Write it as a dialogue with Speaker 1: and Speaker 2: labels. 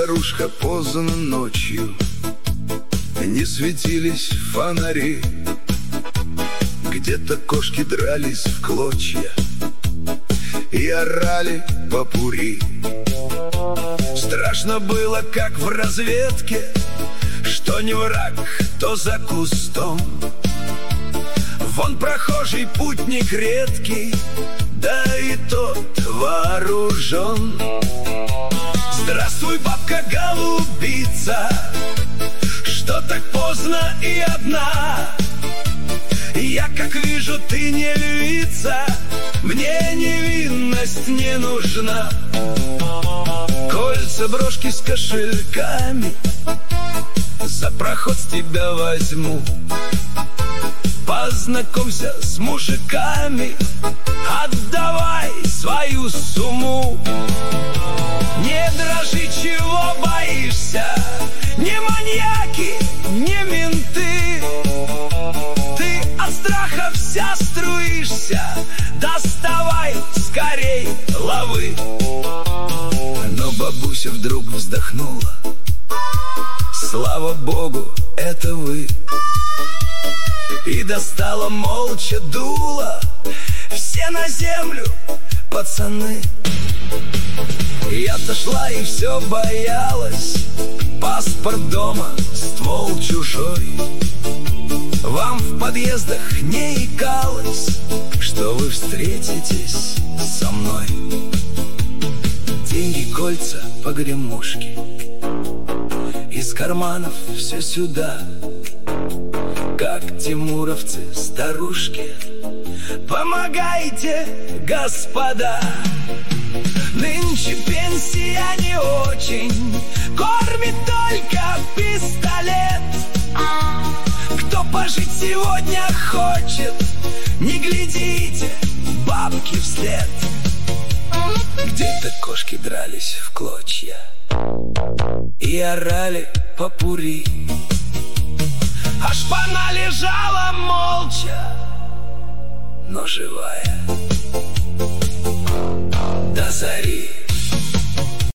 Speaker 1: Старушка, поздно ночью не светились фонари, где-то кошки дрались в клочья и орали попури. Страшно было, как в разведке, что не враг, то за кустом. Вон прохожий путник редкий, да и тот вооружен. Здравствуй, бабка-голубица, что так поздно и одна? Я, как вижу, ты не львица, мне невинность не нужна. Кольца, брошки с кошельками за проход с тебя возьму. Познакомься с мужиками, отдавай свою сумму. Не дрожи, чего боишься, не маньяки, не менты. Ты от страха вся струишься, доставай скорей лавы. Но бабуся вдруг вздохнула: слава богу, это вы. И достала молча дуло: все на землю, пацаны. Я-то шла и все боялась, паспорт дома, ствол чужой. Вам в подъездах не икалось, что вы встретитесь со мной. Деньги, кольца, погремушки, из карманов все сюда. Как тимуровцы, старушки, помогайте, господа. Нынче пенсия не очень, кормит только пистолет. Кто пожить сегодня хочет, не глядите бабки вслед. Где-то кошки дрались в клочья и орали попури, а шпана лежала молча, но живая до зари.